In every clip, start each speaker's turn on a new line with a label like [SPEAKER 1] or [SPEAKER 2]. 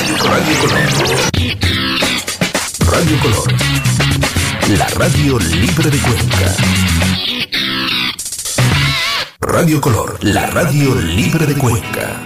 [SPEAKER 1] Radio Color, la radio libre de Cuenca. Radio Color, la radio libre de Cuenca.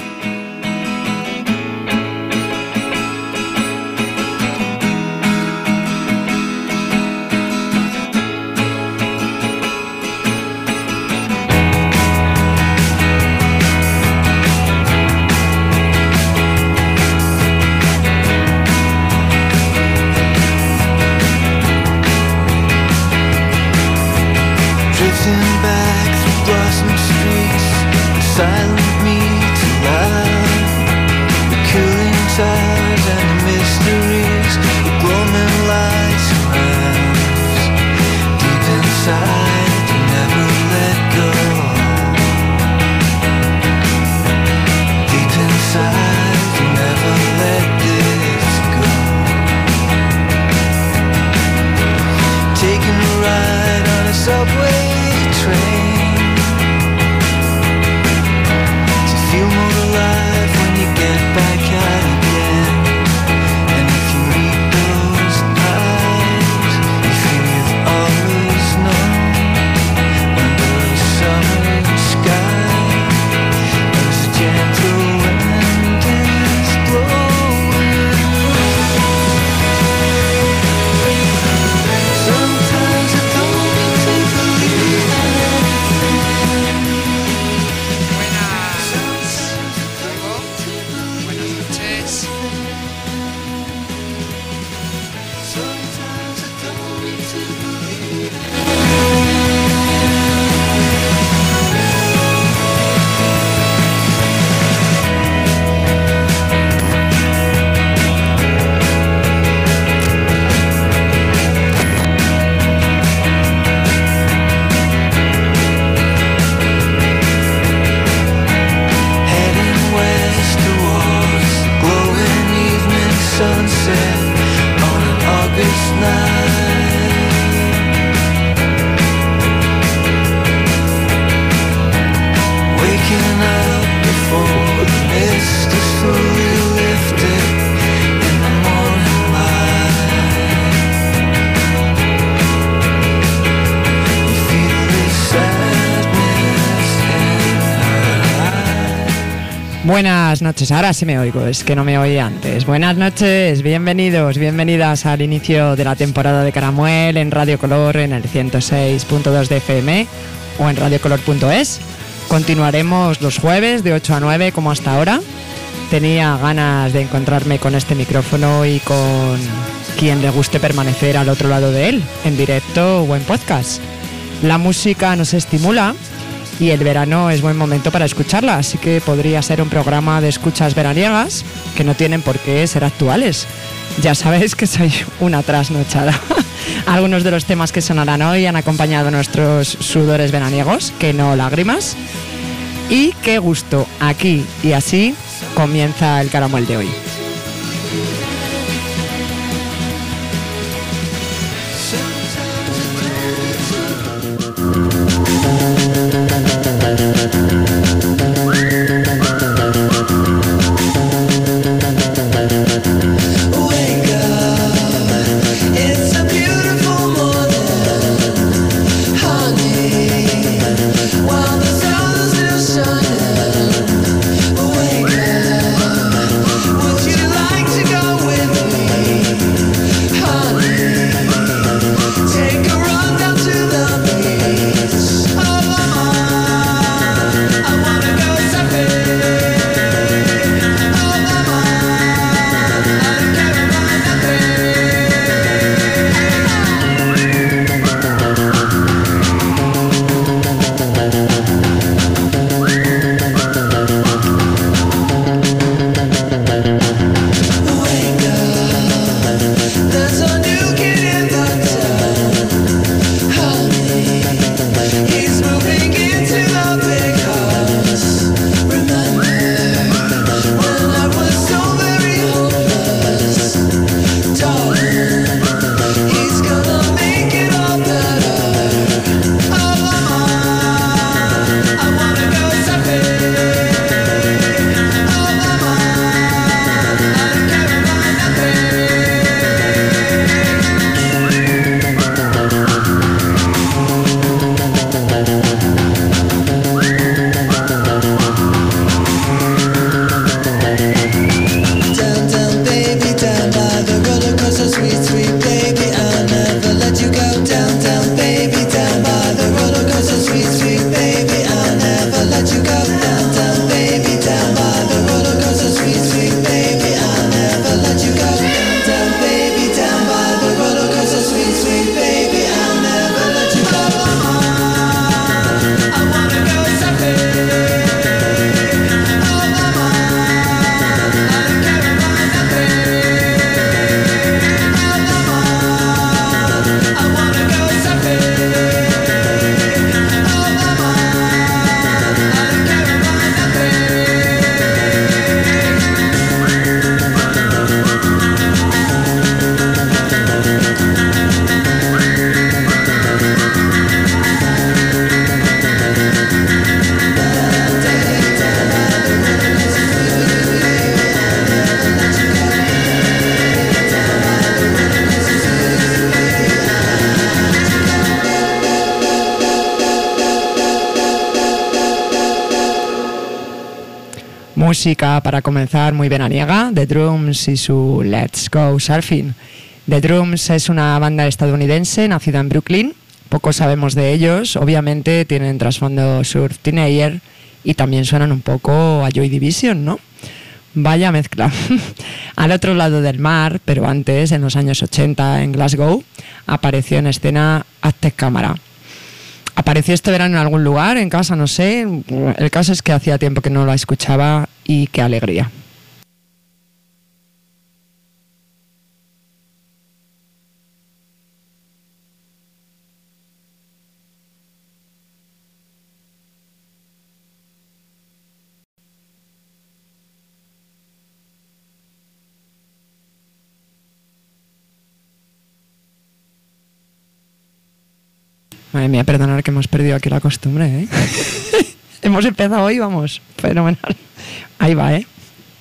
[SPEAKER 2] Buenas noches, ahora sí me oigo, es que no me oí antes. Buenas noches, bienvenidos, bienvenidas al inicio de la temporada de Caramuel en Radio Color en el 106.2 de FM o en radiocolor.es. Continuaremos los jueves de 8 a 9 como hasta ahora. Tenía ganas de encontrarme con este micrófono y con quien le guste permanecer al otro lado de él, en directo o en podcast. La música nos estimula y el verano es buen momento para escucharla, así que podría ser un programa de escuchas veraniegas que no tienen por qué ser actuales. Ya sabéis que soy una trasnochada. Algunos de los temas que sonarán hoy han acompañado nuestros sudores veraniegos, que no lágrimas. Y qué gusto, aquí y así comienza el Caramuel de hoy.
[SPEAKER 3] Would you like to go
[SPEAKER 2] Música para comenzar muy veraniega, The Drums y su Let's Go Surfing. The Drums es una banda estadounidense nacida en Brooklyn. Poco sabemos de ellos, obviamente tienen trasfondo surf teenager y también suenan un poco a Joy Division, ¿no? Vaya mezcla. Al otro lado del mar, pero antes, en los años 80, en Glasgow, apareció en escena Aztec Cámara. Apareció este verano en algún lugar, en casa, no sé. El caso es que hacía tiempo que no la escuchaba y qué alegría. Madre mía, perdonar que hemos perdido aquí la costumbre, ¿eh? Hemos empezado hoy, vamos, fenomenal. Ahí va, ¿eh?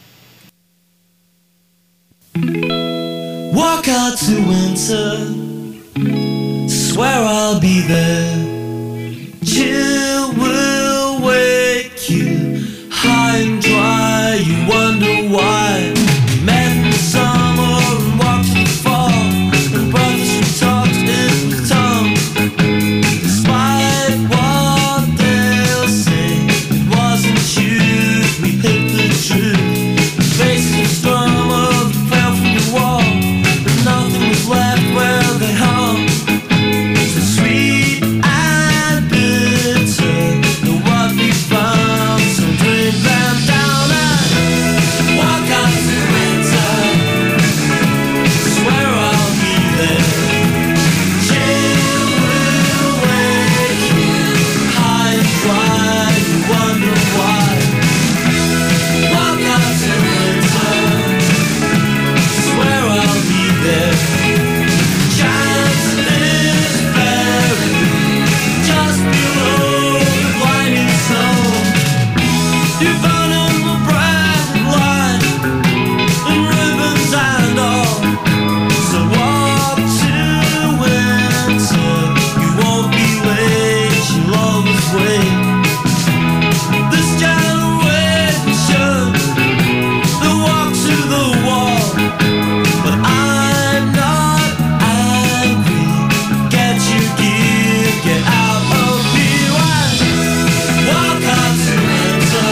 [SPEAKER 3] Walk out to winter, swear I'll be there. Chill will wake you, high and dry, you wonder why. We met in the summer and walked in the fall, and brothers who talked in the tongue. Despite what they'll say, it wasn't you, we hit the truth. Faces of stormer fell from the wall, but nothing was left where they hung. So sweet and bitter, the what we found. So drink them down and walk out to winter. Swear I'll be there. Chill will wake you, high and dry, you wonder why. Walk out to winter. Swear I'll be there. Chance is buried just below the blinding snow. You burn in the bright light and ribbons and all. So walk to winter. You won't be late. You'll always wait. This generation, they walk to the wall. But I'm not angry. Get your gear, get out of here and walk out to winter.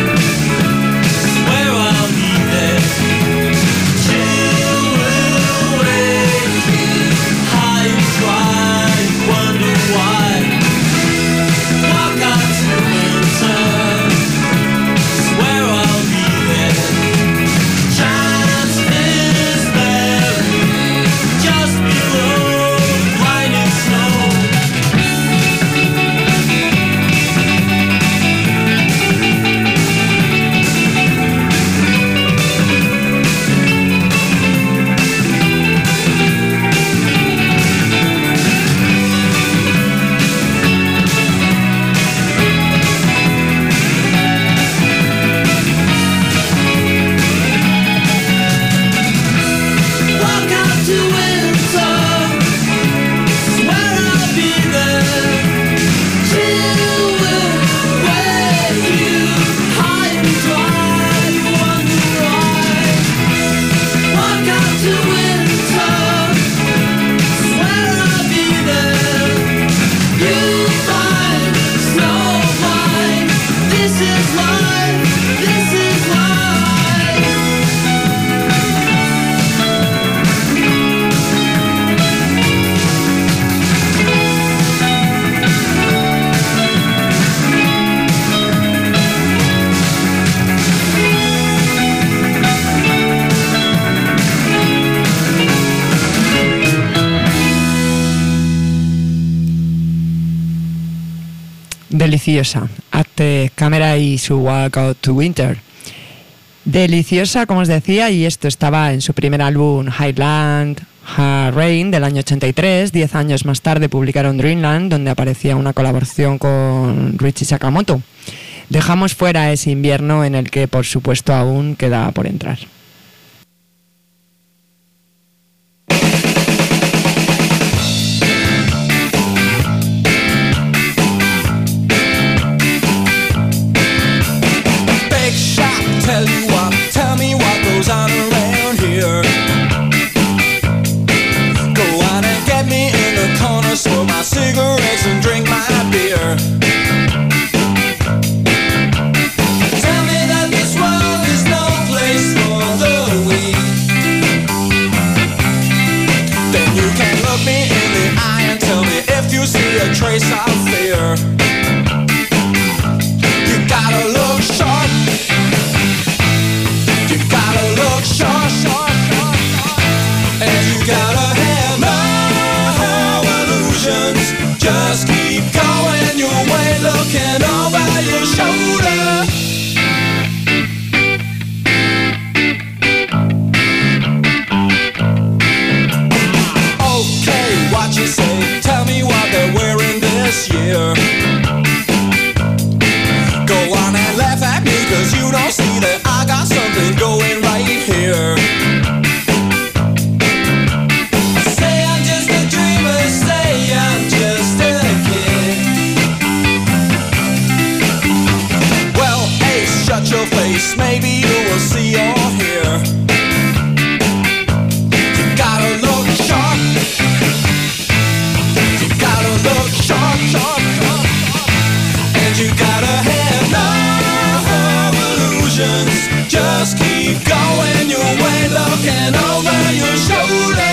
[SPEAKER 3] Swear I'll be there. Chill will wake you, high and dry, you wonder why. Walk out to winter. Swear I'll be there. Chance is buried just below the blinding snow. Walk out to winter. Swear I'll be there. Chill will wake you, high and dry, you wonder why. Walk out to winter. Swear I'll be there. You'll find snow blind. This is life. This is life.
[SPEAKER 2] Deliciosa. Aztec Cámara y su Walk Out to Winter. Deliciosa, como os decía, y esto estaba en su primer álbum Highland Rain del año 83. 10 años más tarde publicaron Dreamland, donde aparecía una colaboración con Richie Sakamoto. Dejamos fuera ese invierno en el que, por supuesto, aún queda por entrar.
[SPEAKER 3] Big shot 'cause you don't see that I got something going right here. Say I'm just a dreamer, say I'm just a kid. Well, hey, shut your face, maybe you will see you're here. You gotta look sharp. You gotta look sharp, sharp, sharp. And you gotta have no illusions. Just keep going your way, looking over your shoulder.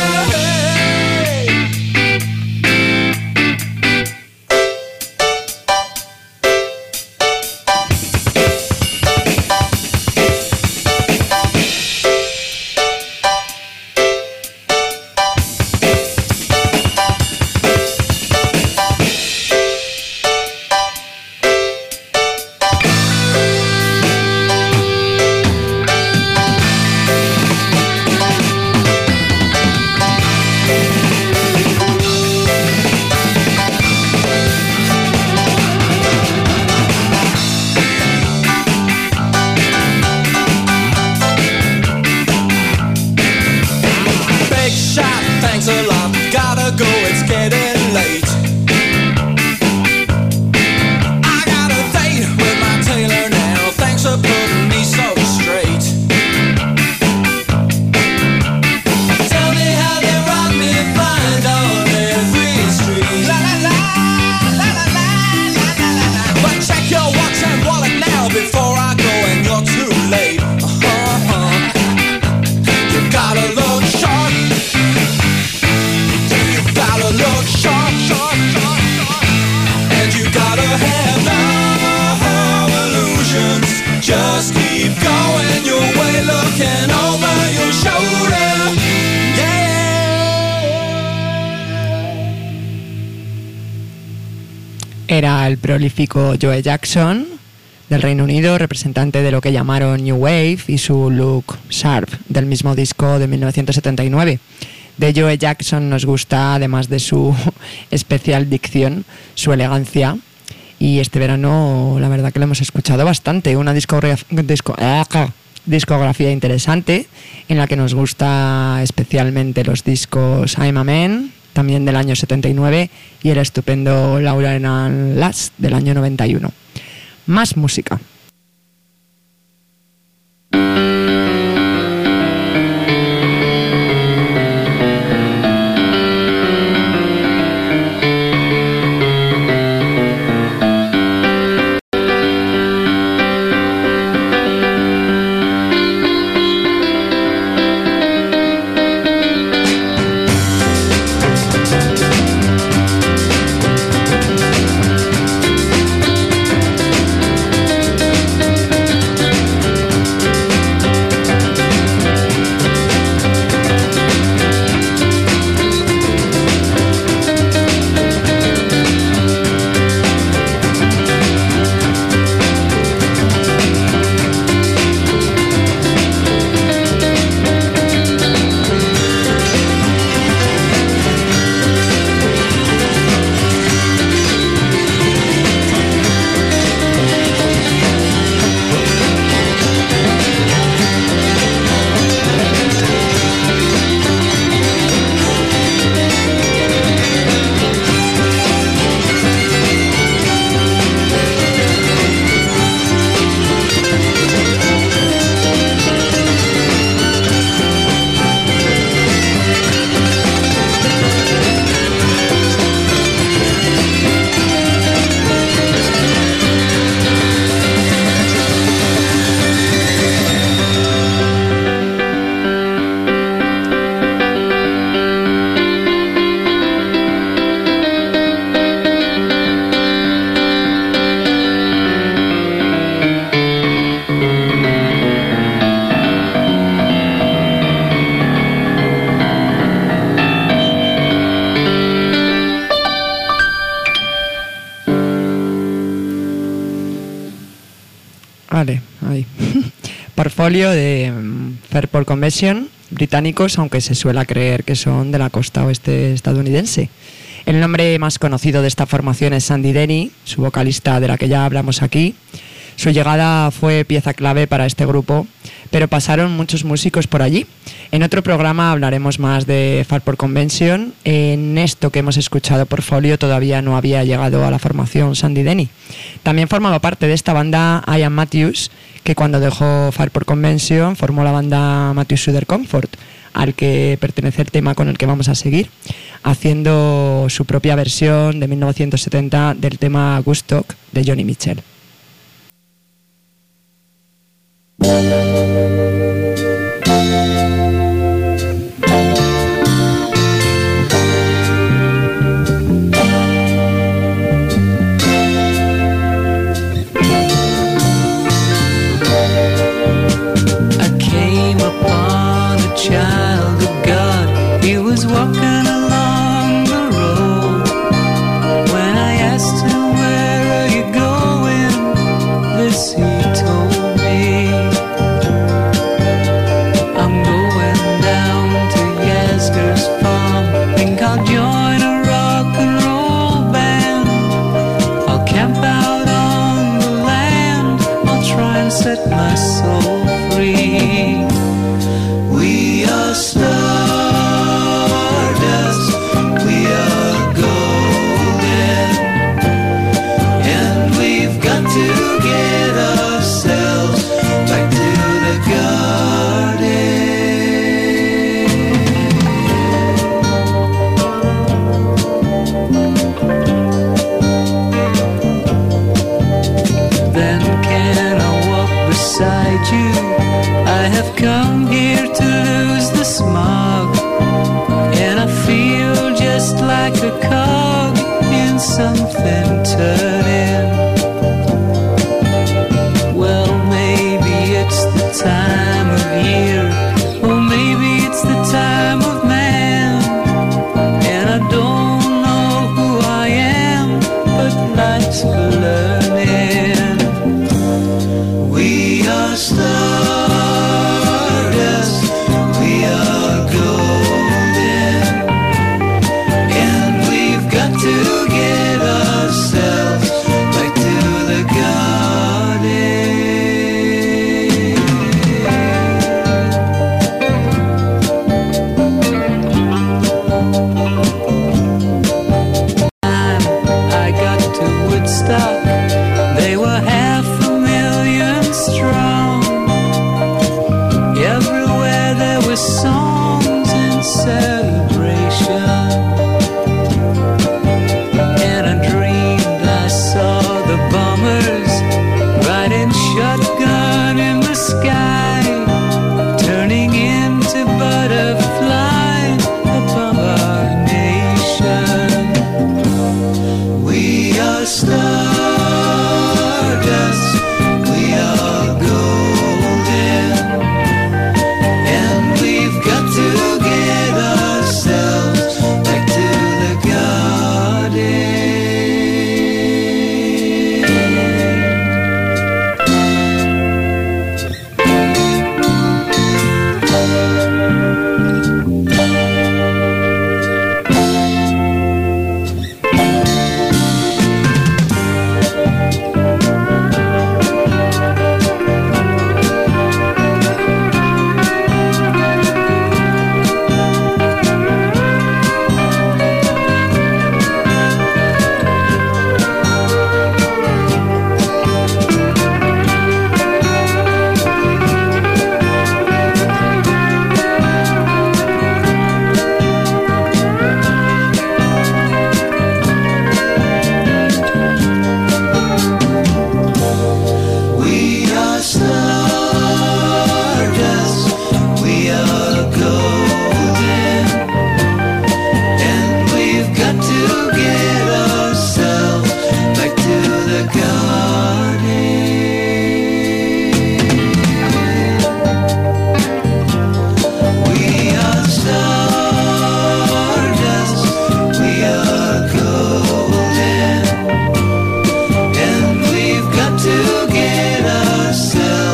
[SPEAKER 2] Era el prolífico Joe Jackson del Reino Unido, representante de lo que llamaron New Wave, y su look sharp del mismo disco de 1979. De Joe Jackson nos gusta, además de su especial dicción, su elegancia, y este verano la verdad que lo hemos escuchado bastante. Una discografía interesante en la que nos gusta especialmente los discos I'm a Man, también del año 79, y el estupendo Laura and Last del año 91. Más música. Vale, ahí. Portfolio de Fairport Convention, británicos, aunque se suele creer que son de la costa oeste estadounidense. El nombre más conocido de esta formación es Sandy Denny, su vocalista de la que ya hablamos aquí. Su llegada fue pieza clave para este grupo, pero pasaron muchos músicos por allí. En otro programa hablaremos más de Fairport Convention. En esto que hemos escuchado por Folio todavía no había llegado a la formación Sandy Denny. También formaba parte de esta banda Ian Matthews, que cuando dejó Fairport Convention formó la banda Matthews Sugar Comfort, al que pertenece el tema con el que vamos a seguir, haciendo su propia versión de 1970 del tema Woodstock de Joni Mitchell.
[SPEAKER 3] Child of God, he was walking along the road. When I asked him, where are you going? This he told me, I'm going down to Yasgur's farm. Think I'll join a rock and roll band. I'll camp out on the land. I'll try and set my soul free. We are stardust, we are golden, and we've got to get ourselves back to the garden. Then can I walk beside you? I have come here to lose the smog, and I feel just like a cog in something turning. Well, maybe it's the time of year, or maybe it's the time of man, and I don't know who I am, but life's for learning. We are stars. They were 500,000 strong. Everywhere there were songs and celebration. And I dreamed I saw the bombers riding shotgun in the sky, turning into butterflies above our nation. We are stars. To get ourselves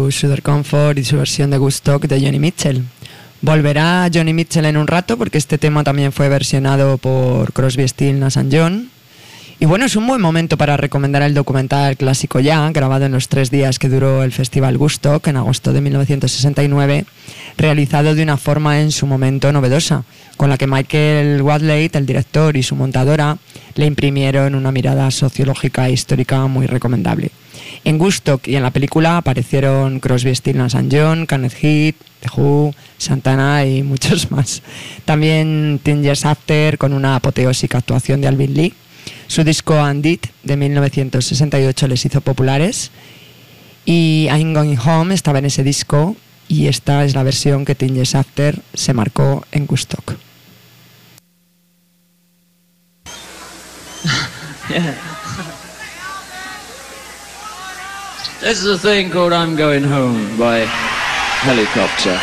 [SPEAKER 2] su Sugar Comfort y su versión de Woodstock de Joni Mitchell. Volverá Joni Mitchell en un rato porque este tema también fue versionado por Crosby, Stills, Nash & Young. Y bueno, es un buen momento para recomendar el documental Clásico Ya, grabado en los 3 días que duró el Festival Woodstock en agosto de 1969, realizado de una forma en su momento novedosa, con la que Michael Wadley, el director, y su montadora le imprimieron una mirada sociológica e histórica muy recomendable. En Woodstock y en la película aparecieron Crosby, Stills, Nash & Young, Kenneth Heat, The Who, Santana y muchos más. También 10 Years After, con una apoteósica actuación de Alvin Lee. Su disco And It de 1968 les hizo populares y I'm Going Home estaba en ese disco y esta es la versión que 10 Years After se marcó en Woodstock.
[SPEAKER 4] Yeah. This is a thing called I'm Going Home by Helicopter.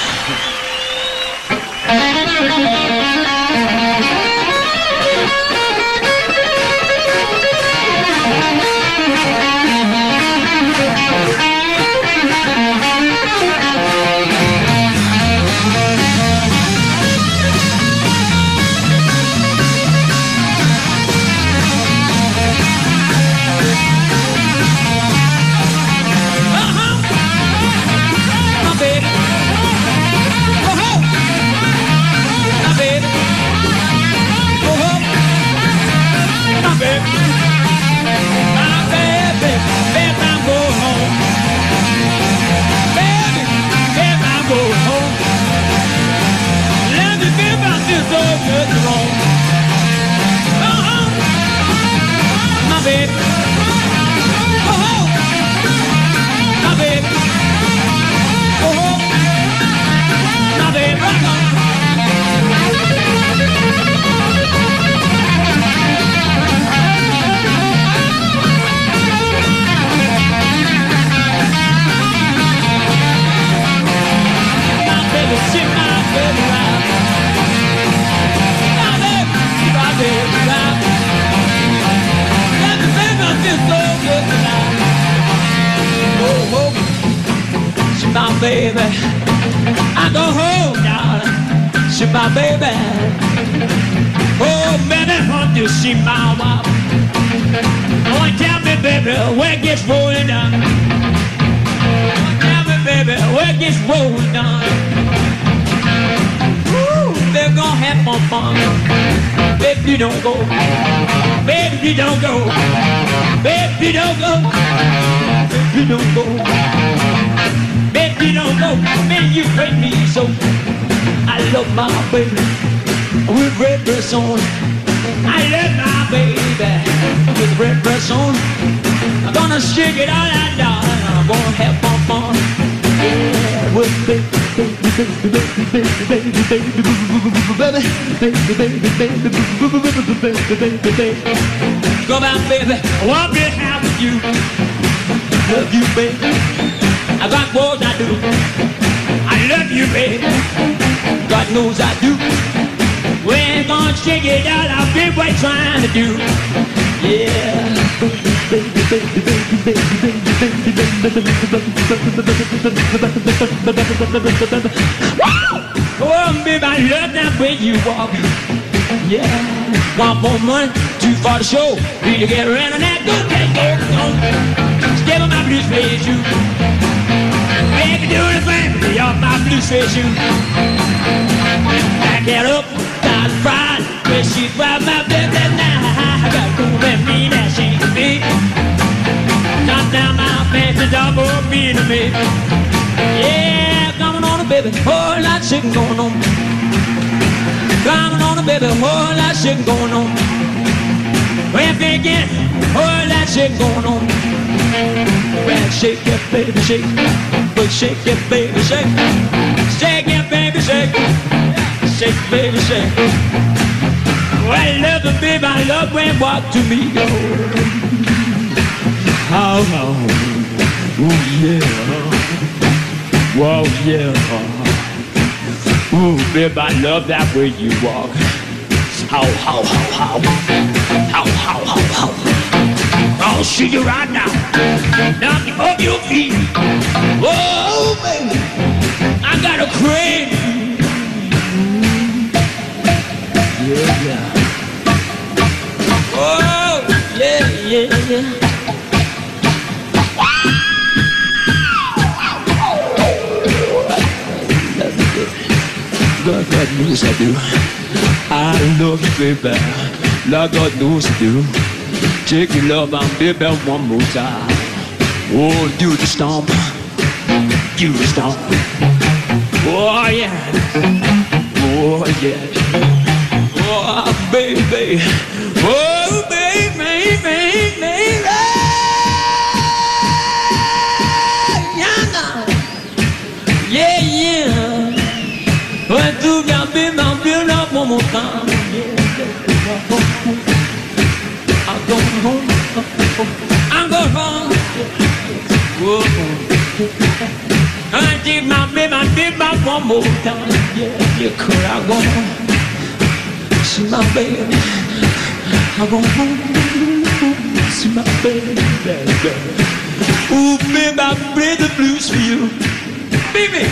[SPEAKER 4] Baby, I go home, darling. She my baby. Oh, baby, want to see my wife. Oh, tell me, baby, where it gets rolling down. Oh, tell me, baby, where it gets rolling down. Ooh, they're gonna have more fun. Baby, you don't go. Baby, you don't go. Baby, you don't go. Baby, you don't go. Baby, you don't know, man, you hurt me so. I love my baby with red dress on. I love my baby with red dress on. I'm gonna shake it all out, darling. I'm gonna have some fun. Yeah, with baby, come on, baby, I want to have with you. Love you, baby. I got what I do. I love you, baby. God knows I do. We're gonna shake it out. I'll be what trying to do. Yeah. Oh, baby, I love that way you walk. Yeah. Want more money? Too far to show. Need to get around on that. Go, give me my blues suede shoe. I can do anything off my blue suede shoe. Back it up, start fried. When she's right, my baby now. I got to go and me that she can be. Knock down my fancy double being to me. Yeah, coming on, baby, whole lot shit going on. Coming on, baby, whole lot shit going on. When thinking, whole lot shit going on. Well, shake it, baby, shake. But shake it, baby, shake. Shake it, baby, shake. Shake, baby, shake. Well, I love it, baby, I love when walk to me, yo. Oh, ooh, yeah. Whoa, yeah. Ooh, baby, I love that way you walk. How. I'll see you right now. Knock you off your feet. Oh, baby, I got a crane. Yeah, yeah. Oh, yeah, yeah, yeah. Lord God knows I do. I love you, baby. Lord God knows I do. Take your love and baby one more time. Oh, do the stomp. Do the stomp. Oh, yeah. Oh, yeah. Oh, baby. Oh, baby, baby, baby. Yeah, yeah. When tout vient bien, bien là pour mon temps. I'm going home. I'm going home. Whoa. I did my baby one more time. Yeah, yeah, could I go home? See my baby. I go home. See my baby. Ooh, baby, I play the blues for you. Baby.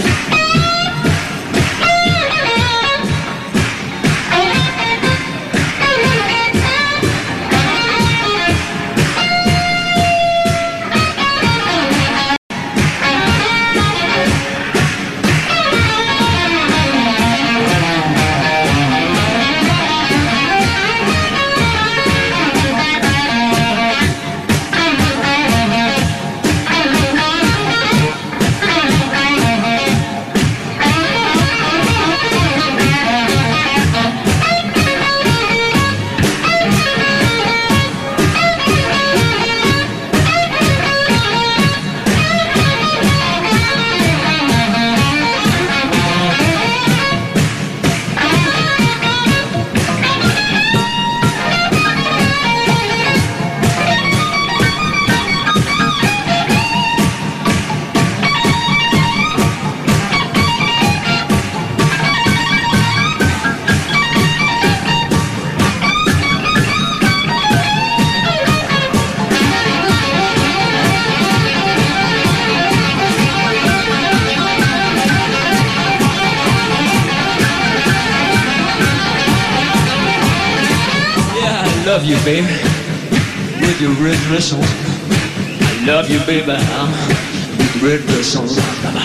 [SPEAKER 4] I love you, baby, with your red dress on. I love you, baby, with your red dress on.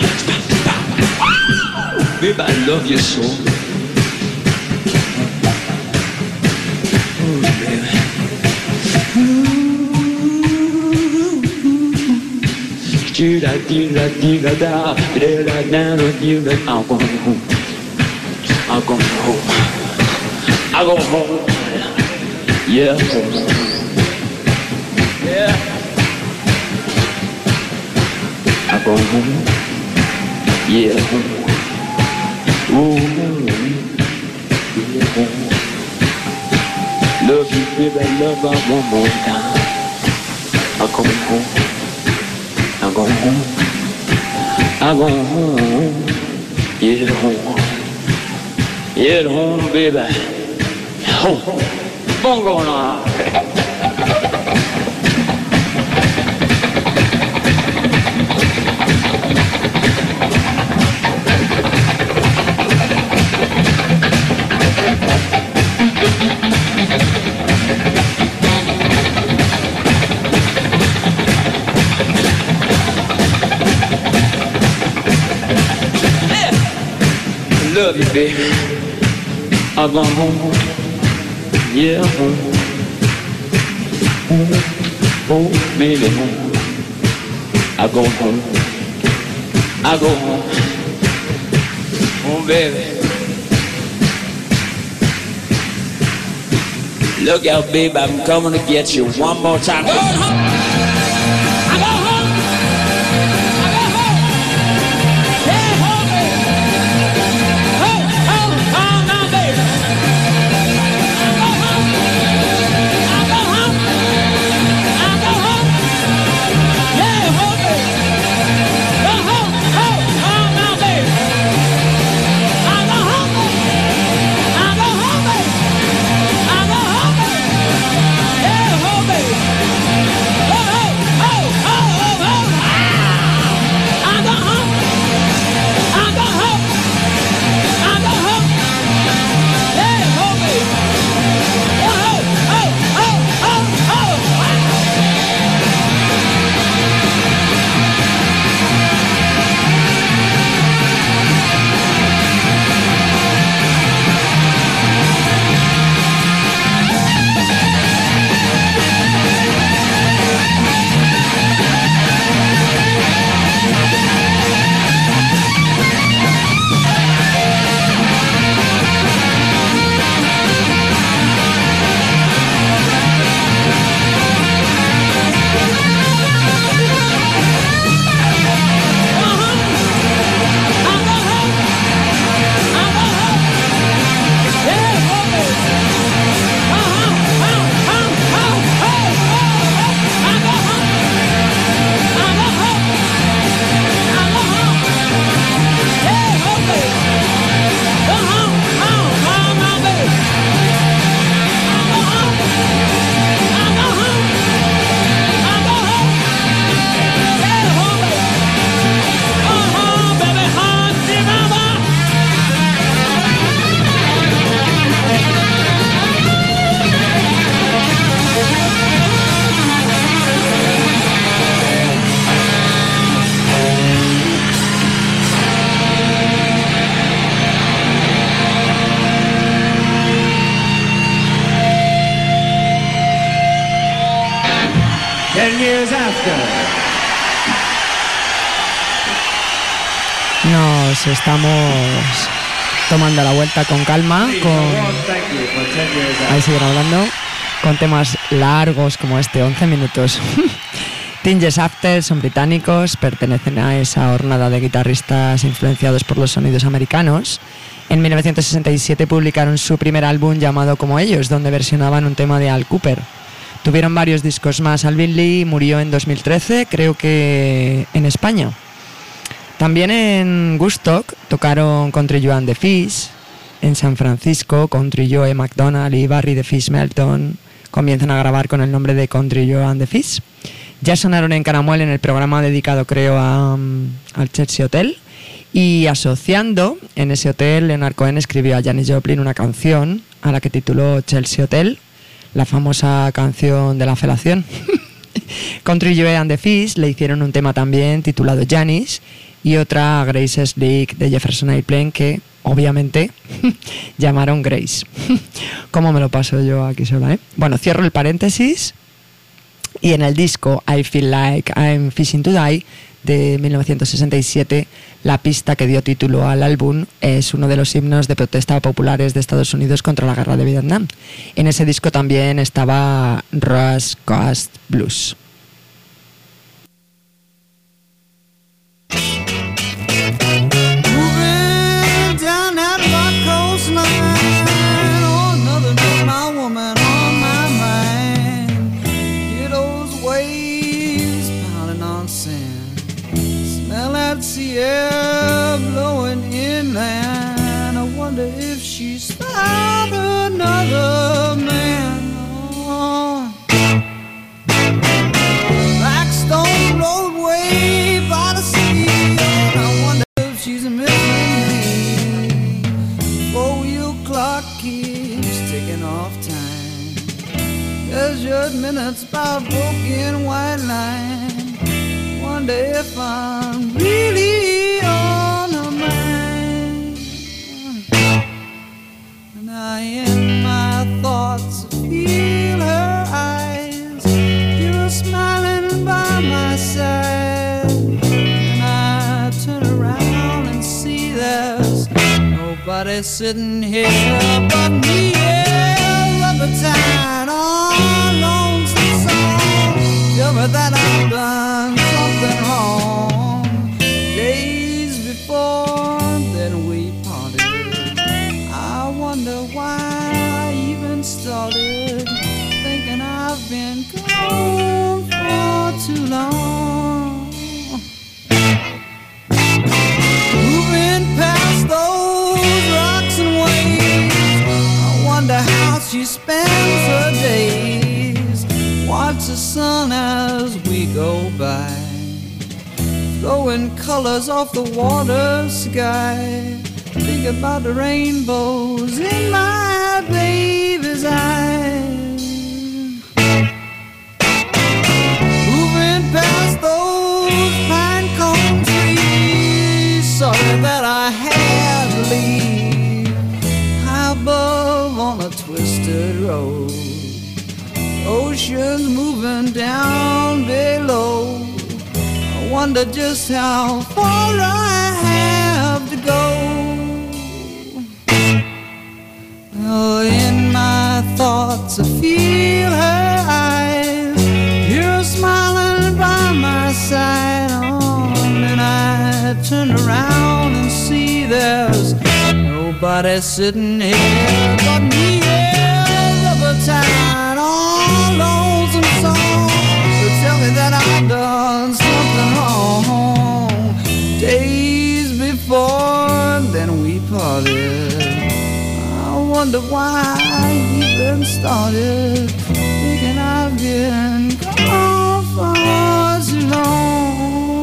[SPEAKER 4] Baby, I love you so. Oh, baby. I'll go home. I'll go home. I'll go home. Yeah. Yeah. I go home. Yeah. Ooh. Yeah. Love you, baby, love her one more time. I go home. I go home. I go home. Yeah, home. Yeah, home, baby. Home. Bongo on. Love you, baby. I'm going home. Yeah, home. Home, baby, home. I go home. I go home. Home, baby. Look out, baby, I'm coming to get you one more time. Go home. I go home. I go home. Yeah, home, baby. Home, home, home now, baby. I go home. I go home. I go home. Yeah, home, baby. Go home, home, home now, baby. I go home, baby. I go home, baby. I go home, baby. Yeah, home, baby. years after.
[SPEAKER 2] Nos estamos tomando la vuelta con calma,
[SPEAKER 4] Please, a warm thank you for 10 years after.
[SPEAKER 2] Ahí seguir hablando con temas largos como este, 11 minutos. 10 Years After son británicos, pertenecen a esa hornada de guitarristas influenciados por los sonidos americanos. En 1967 publicaron su primer álbum llamado como ellos, donde versionaban un tema de Al Cooper. Tuvieron varios discos más. Alvin Lee murió en 2013, creo que en España. También en Woodstock tocaron Country Joe and the Fish. En San Francisco, Country Joe McDonald y Barry the Fish Melton comienzan a grabar con el nombre de Country Joe and the Fish. Ya sonaron en Caramuel en el programa dedicado, creo, al Chelsea Hotel. Y asociando en ese hotel, Leonard Cohen escribió a Janis Joplin una canción a la que tituló Chelsea Hotel, la famosa canción de la felación. Country Joe and the Fish le hicieron un tema también titulado Janis y otra Grace Slick de Jefferson Airplane que obviamente llamaron Grace. ¿Cómo me lo paso yo aquí sola, eh? Bueno, cierro el paréntesis y en el disco I Feel Like I'm Fishing to Die de 1967, la pista que dio título al álbum es uno de los himnos de protesta populares de Estados Unidos contra la guerra de Vietnam. En ese disco también estaba Rush Coast Blues.
[SPEAKER 5] Air blowing inland. I wonder if she's found another man. Oh. Blackstone roadway by the sea. I wonder if she's missing me. 4-wheel clock keeps ticking off time. Measured minutes by a broken white line. Wonder if I'm really on her mind. And I in my thoughts feel her eyes. You're smiling by my side. And I turn around and see there's nobody sitting here but me. Yeah, rubber tied on lonesome song. Tell me that I've done something wrong. Days before then we parted. I wonder why I even started thinking I've been gone for too long. Moving past those rocks and waves, I wonder how she spends her days. Watch the sun as we go by, throwing colors off the water sky. Think about the rainbows in my baby's eyes. Moving past those pine cone trees, sorry that I had to leave. High above on a twisted road, oceans moving down below. I wonder just how far I have to go. Oh, in my thoughts I feel her eyes. You're smiling by my side. Oh, and I turn around and see there's nobody sitting here but me. Yeah, rubber tied on lonesome song. So tell me that I've done something wrong. Days before then we parted. I wonder why I even started thinking I've been gone for too long.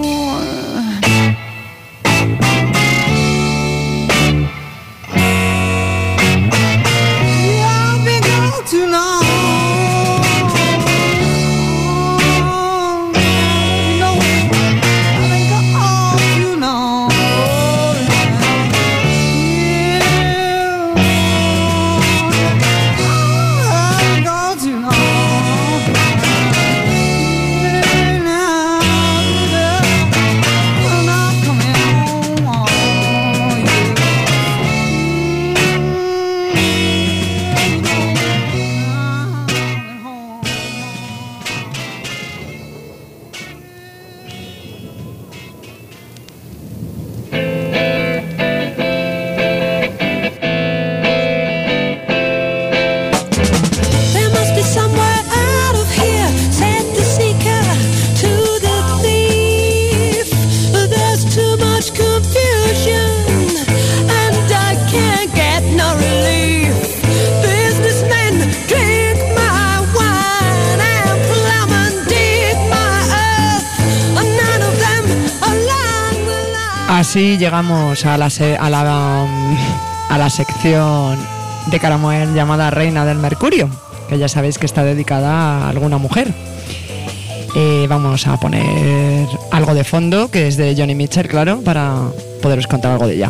[SPEAKER 5] Yeah, I've been gone too long.
[SPEAKER 2] así llegamos a la sección de Caramuel llamada Reina del Mercurio, que ya sabéis que está dedicada a alguna mujer. Vamos a poner algo de fondo, que es de Joni Mitchell, claro, para poderos contar algo de ella.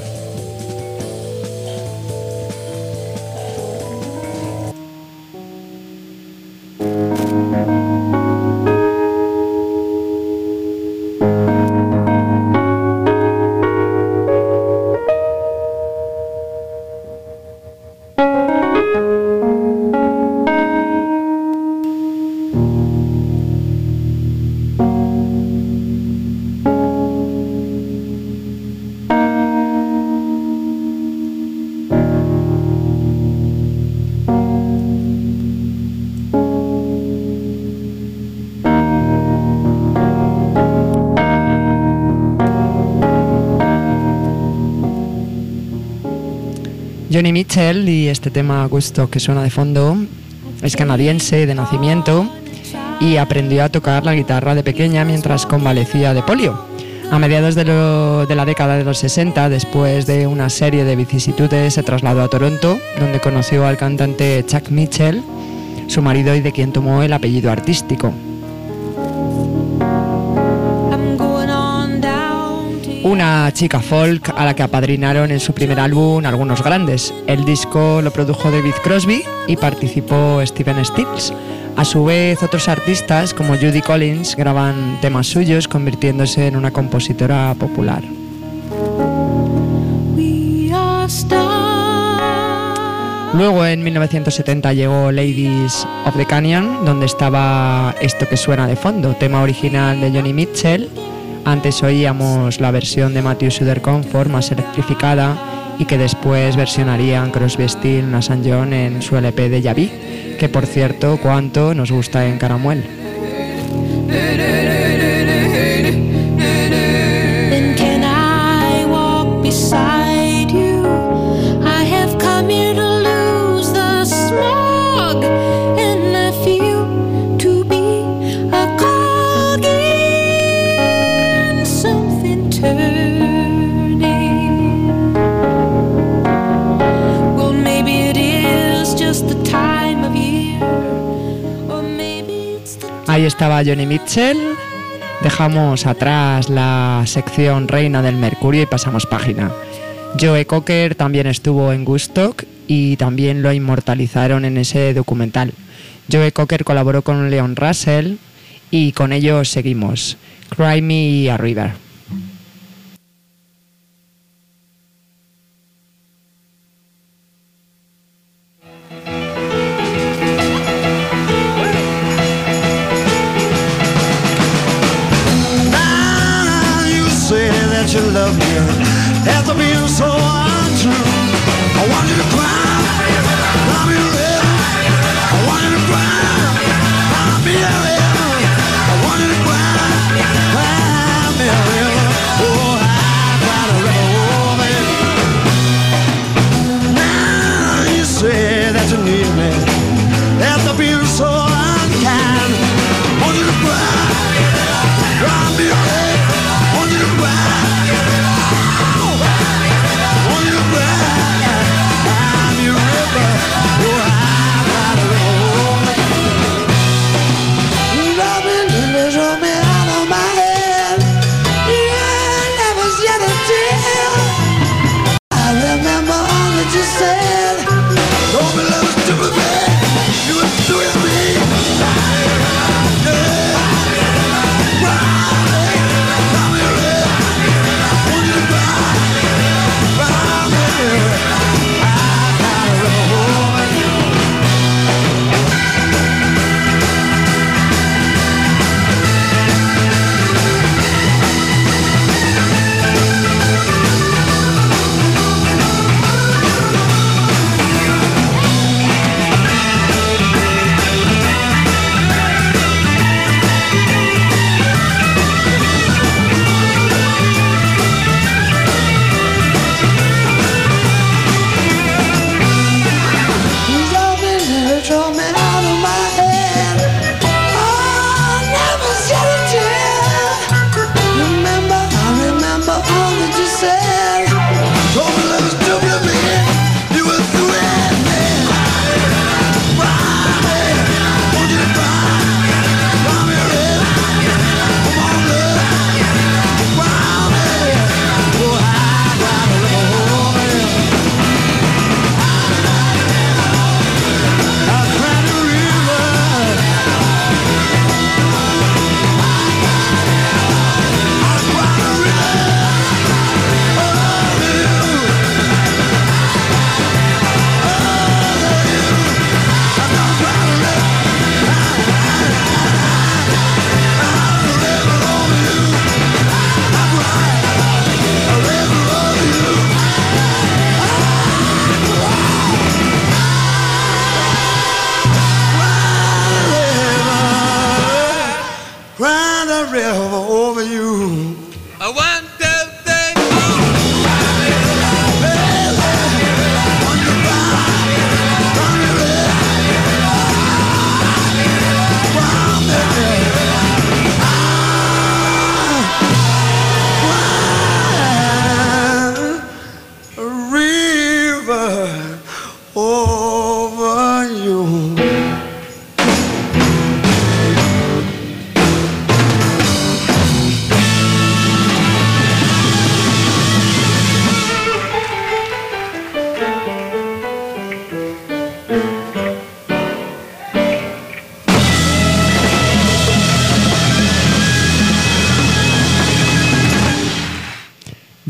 [SPEAKER 2] Joni Mitchell, y este tema Gusto que suena de fondo, es canadiense de nacimiento y aprendió a tocar la guitarra de pequeña mientras convalecía de polio. A mediados de la década de los 60, después de una serie de vicisitudes, se trasladó a Toronto, donde conoció al cantante Chuck Mitchell, su marido, y de quien tomó el apellido artístico. Una chica folk a la que apadrinaron en su primer álbum algunos grandes. El disco lo produjo David Crosby y participó Stephen Stills. A su vez, otros artistas como Judy Collins graban temas suyos, convirtiéndose en una compositora popular. Luego, en 1970, llegó Ladies of the Canyon, donde estaba esto que suena de fondo, tema original de Joni Mitchell. Antes oíamos la versión de Matthew Suder Comfort, más electrificada, y que después versionarían Crosby, Stills, Nash & Young en su LP de Yaví, que por cierto, cuánto nos gusta en Caramuel. Ahí estaba Joni Mitchell. Dejamos atrás la sección Reina del Mercurio y pasamos página. Joe Cocker también estuvo en Woodstock y también lo inmortalizaron en ese documental. Joe Cocker colaboró con Leon Russell y con ellos seguimos. Cry Me a River.
[SPEAKER 3] You love me after being so untrue. I want you to cry, I'll be real. I want you to cry, I'll be real. I want you to cry, I'll be real. Oh, I got a rebel woman. Now you say that you need me after being so unkind. I want you to cry, I'll be real. I want you to cry.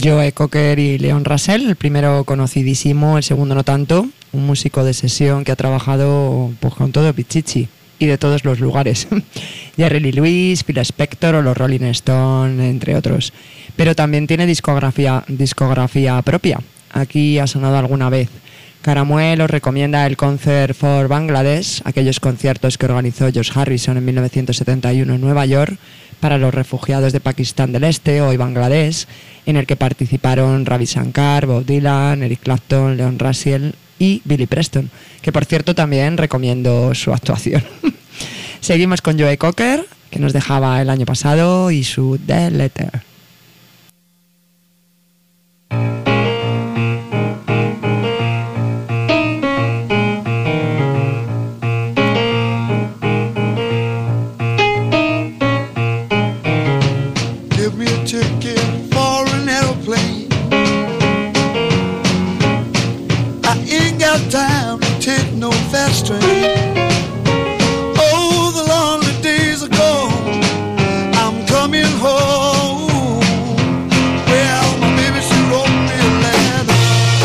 [SPEAKER 2] Joe Cocker y Leon Russell, el primero conocidísimo, el segundo no tanto, un músico de sesión que ha trabajado pues, con todo Pichichi y de todos los lugares. Jerry Lee Lewis, Phil Spector o los Rolling Stones, entre otros. Pero también tiene discografía propia. Aquí ha sonado alguna vez. Caramuel os recomienda el Concert for Bangladesh, aquellos conciertos que organizó George Harrison en 1971 en Nueva York para los refugiados de Pakistán del Este, hoy Bangladesh, en el que participaron Ravi Shankar, Bob Dylan, Eric Clapton, Leon Russell y Billy Preston, que por cierto también recomiendo su actuación. Seguimos con Joe Cocker, que nos dejaba el año pasado, y su The Letter.
[SPEAKER 5] Time to take no fast train. Oh, the lonely days are gone. I'm coming home. Well, my baby, she wrote me a letter.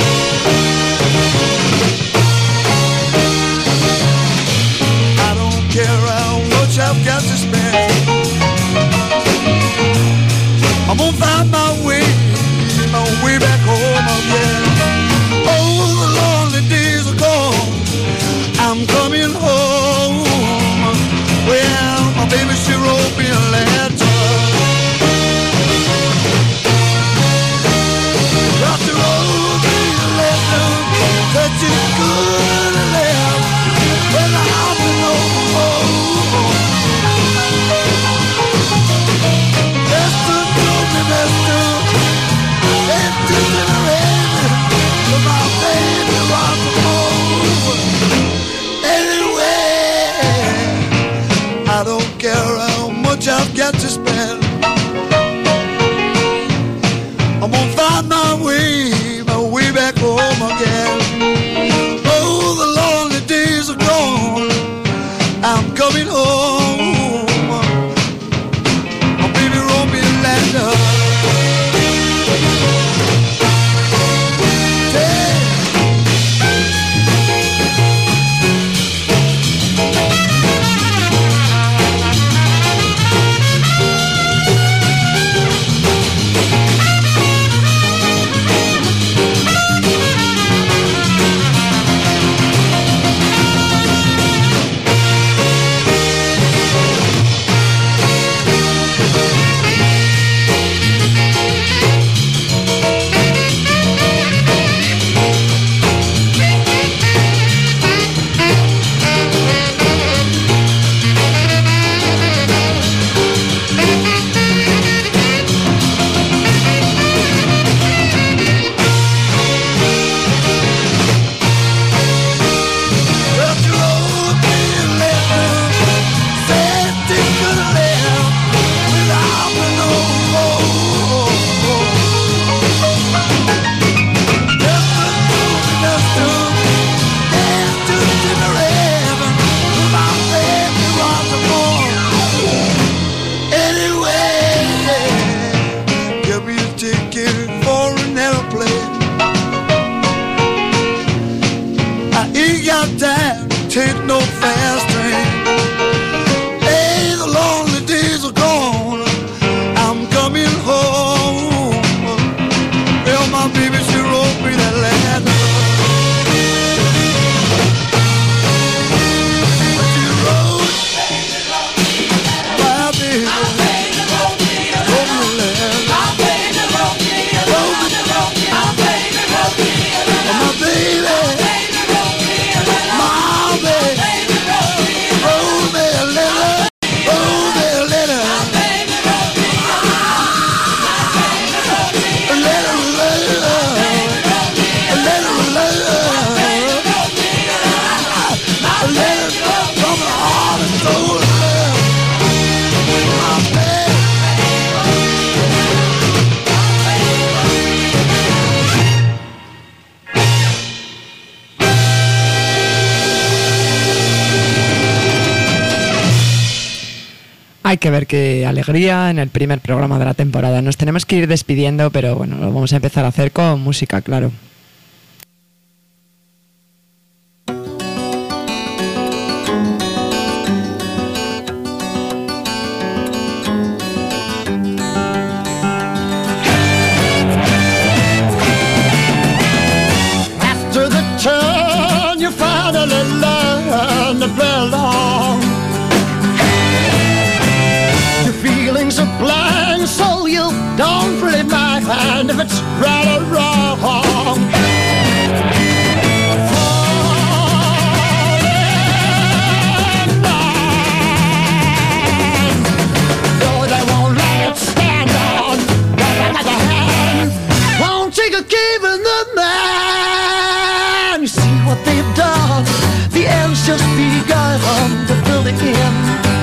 [SPEAKER 5] I don't care how much I've got to spend. I'm gonna find my way back home again. I'm coming home. Well, my baby, she wrote me a letter. Got to wrote me a letter, touching good and left. Well, I'm home. Mister, told me, mister, it's just in a rain, but my baby wants home. I don't care how much I've got to spend. I'm gonna find my way back home again. Oh, the lonely days are gone. I'm coming home. My baby wrote me a letter. Take no fast train. Hey, the lonely days are gone. I'm coming home. Well, my baby, she wrote me that letter. She wrote, my baby, wrote me a letter. My baby wrote me a letter. My baby wrote me a letter. My baby.
[SPEAKER 2] Hay que ver qué alegría en el primer programa de la temporada. Nos tenemos que ir despidiendo, pero bueno, lo vamos a empezar a hacer con música, claro.
[SPEAKER 5] After the turn, you finally learn to belong. Your feelings are blind, so you don't really mind if it's right or wrong. Falling blind, though they won't let it stand on the back of the hand. Won't take a giving the man. You see what they've done, the end's just begun to fill the end.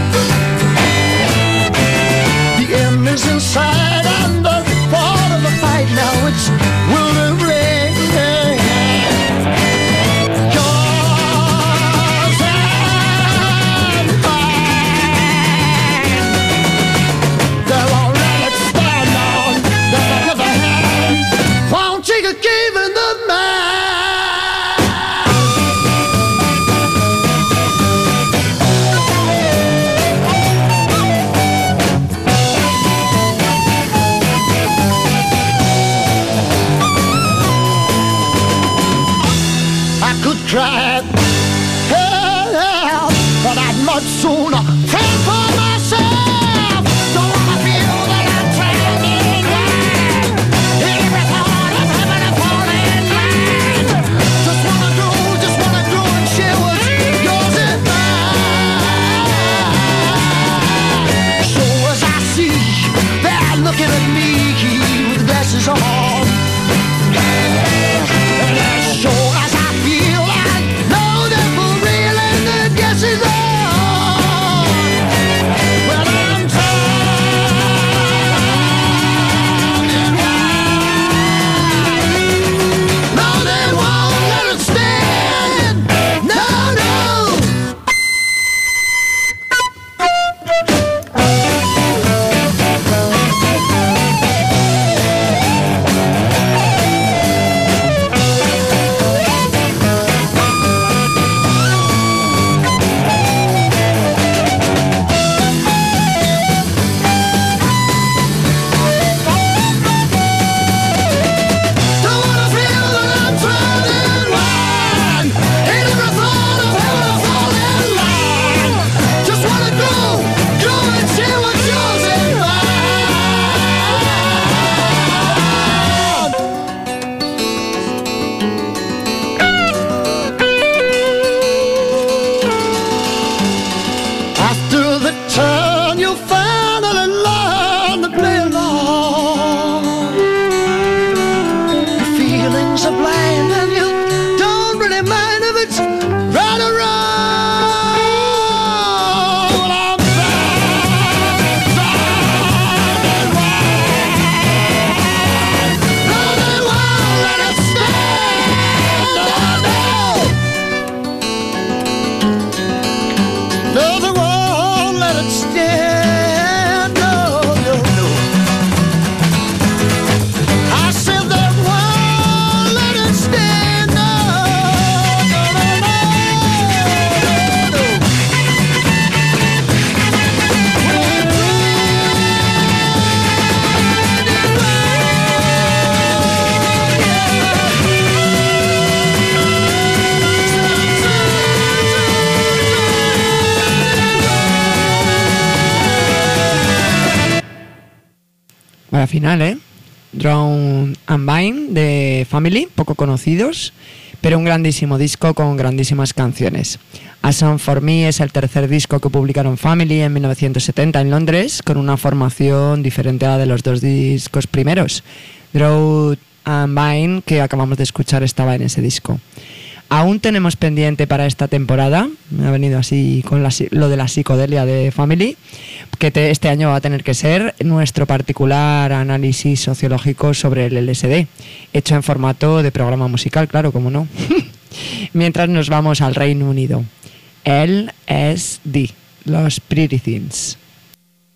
[SPEAKER 5] The end is inside and the part of the fight now it's will to ring. Yours and mine. They won't let it stand on the back of the hand. Won't take a giving the man. I could cry, help, but I'd much sooner fend for myself. Don't wanna feel that I'm trapped in line. Every thought of having to fall in line. Just wanna go and share what's yours and mine. So as I see, they're looking at me with glasses on. And as sure as I feel, I know that for real and the guess is on. Well, I'm turning wide. No, they won't let it stand. No, no. Don't wanna feel that I'm turning wide. Ain't never thought of having to fall in line. Just wanna go and see what's yours and mine. After the turn, you'll finally learn to play along. Your feelings are blind and you don't really mind if it's right or wrong. Well, I'm turning wide. No, they won't let it stand. No, they won't let it stand. No, no, no. I said they won't let it stand. No, no, no, no, no, no.
[SPEAKER 2] Vaya final, ¿eh? Drown and Vine de Family, poco conocidos, pero un grandísimo disco con grandísimas canciones. A Song for Me es el tercer disco que publicaron Family en 1970 en Londres, con una formación diferente a la de los dos discos primeros. Drown and Vine, que acabamos de escuchar, estaba en ese disco. Aún tenemos pendiente para esta temporada, me ha venido así con lo de la psicodelia de Family, que este año va a tener que ser nuestro particular análisis sociológico sobre el LSD, hecho en formato de programa musical, claro, como no. Mientras nos vamos al Reino Unido. LSD, los Pretty Things.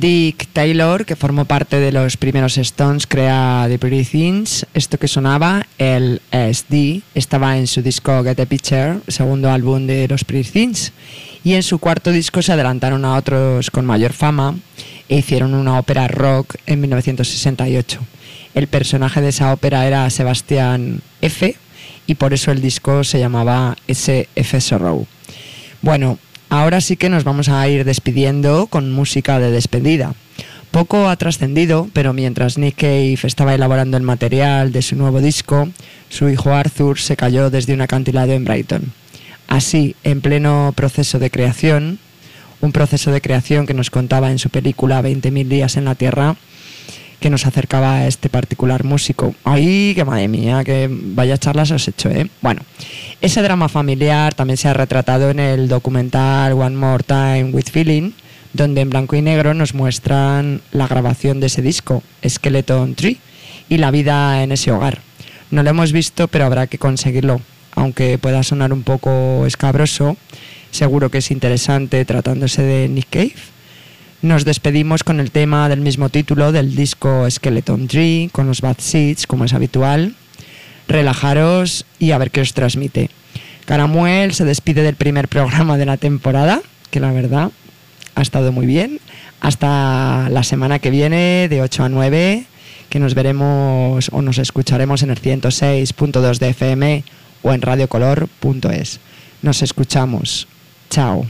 [SPEAKER 2] Dick Taylor, que formó parte de los primeros Stones, crea The Pretty Things. Esto que sonaba, el SD, estaba en su disco Get a Picture, segundo álbum de los Pretty Things. Y en su cuarto disco se adelantaron a otros con mayor fama e hicieron una ópera rock en 1968. El personaje de esa ópera era Sebastián F. y por eso el disco se llamaba SF Sorrow. Bueno, ahora sí que nos vamos a ir despidiendo con música de despedida. Poco ha trascendido, pero mientras Nick Cave estaba elaborando el material de su nuevo disco, su hijo Arthur se cayó desde un acantilado en Brighton. Así, en pleno proceso de creación, un proceso de creación que nos contaba en su película 20.000 días en la Tierra, que nos acercaba a este particular músico. ¡Ay, que madre mía, que vaya charlas os he hecho, eh! Bueno, ese drama familiar también se ha retratado en el documental One More Time with Feeling, donde en blanco y negro nos muestran la grabación de ese disco, Skeleton Tree, y la vida en ese hogar. No lo hemos visto, pero habrá que conseguirlo. Aunque pueda sonar un poco escabroso, seguro que es interesante tratándose de Nick Cave. Nos despedimos con el tema del mismo título del disco Skeleton Tree, con los Bad Seeds, como es habitual. Relajaros y a ver qué os transmite. Caramuel se despide del primer programa de la temporada, que la verdad ha estado muy bien. Hasta la semana que viene, de 8 a 9, que nos veremos o nos escucharemos en el 106.2 de FM o en radiocolor.es. Nos escuchamos. Chao.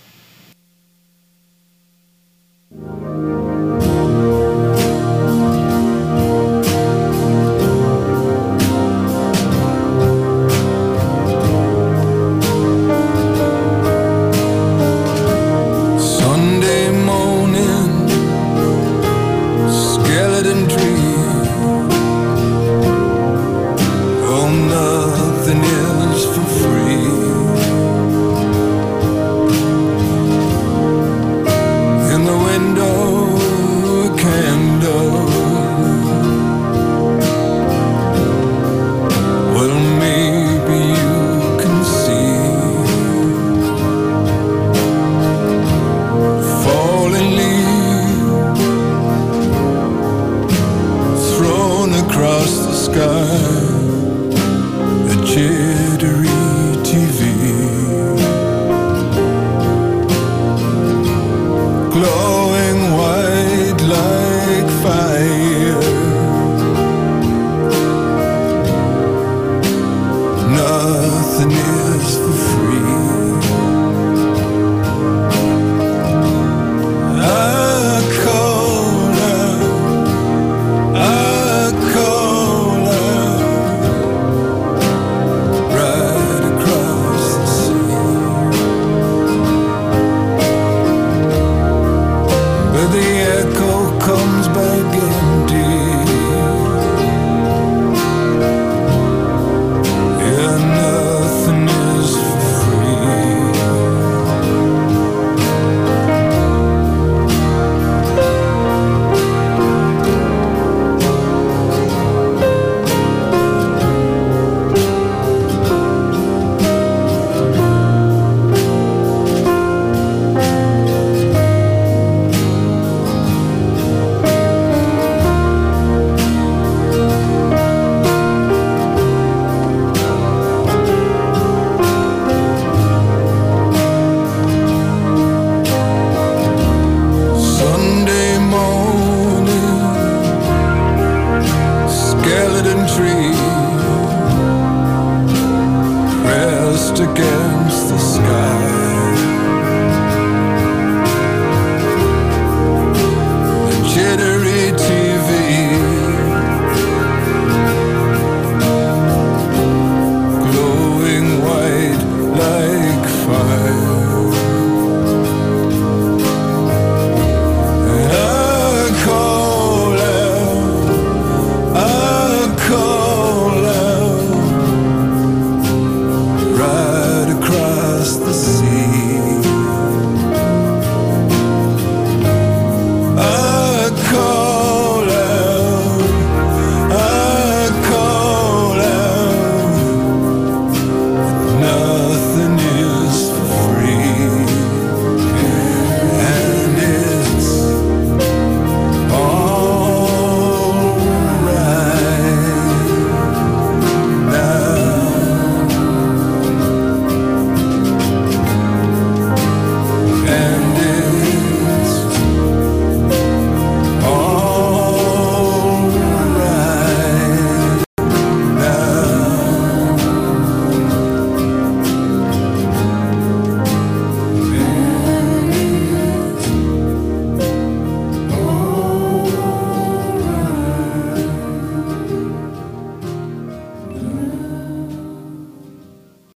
[SPEAKER 6] Against the sky, the jittery